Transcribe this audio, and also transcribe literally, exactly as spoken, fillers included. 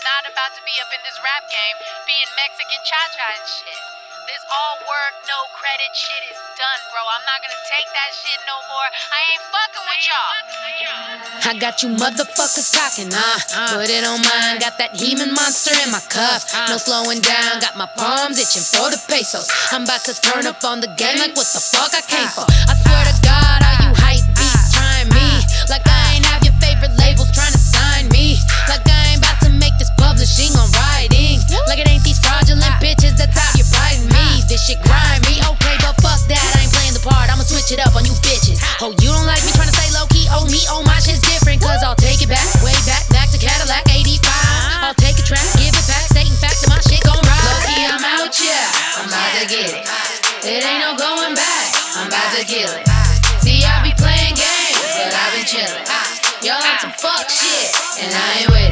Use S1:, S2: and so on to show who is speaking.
S1: not about to be up in this rap game being Mexican cha-cha and shit. This all work, no credit shit is done, bro. I'm not gonna take that shit no more. I ain't fucking with y'all.
S2: I got you motherfuckers talking, uh, put it on mine. Got that He-Man monster in my cuff. No slowing down, got my palms itching for the pesos. I'm about to turn up on the game like what the fuck I came for. I swear to God, all you hype beats trying me. Like I ain't have your favorite labels trying to sign me. Like I ain't about to make this publishing on writing. Like it ain't these fraudulent bitches that's out here biting me. This shit grind me, okay, but fuck that, I ain't playing the part. I'ma switch it up on you bitches. Oh, you don't like me trying to stay low-key? Oh, me, oh, my shit's different. Cause I'll take it back, way back, back to Cadillac eighty-five. I'll take a track, give it back, stating fact that my shit gon' ride. Low-key, I'm out, yeah, I'm about to get it. It ain't no going back, I'm about to kill it. See, I be playing games, but I been chillin'. Y'all like some fuck shit, and I ain't with it.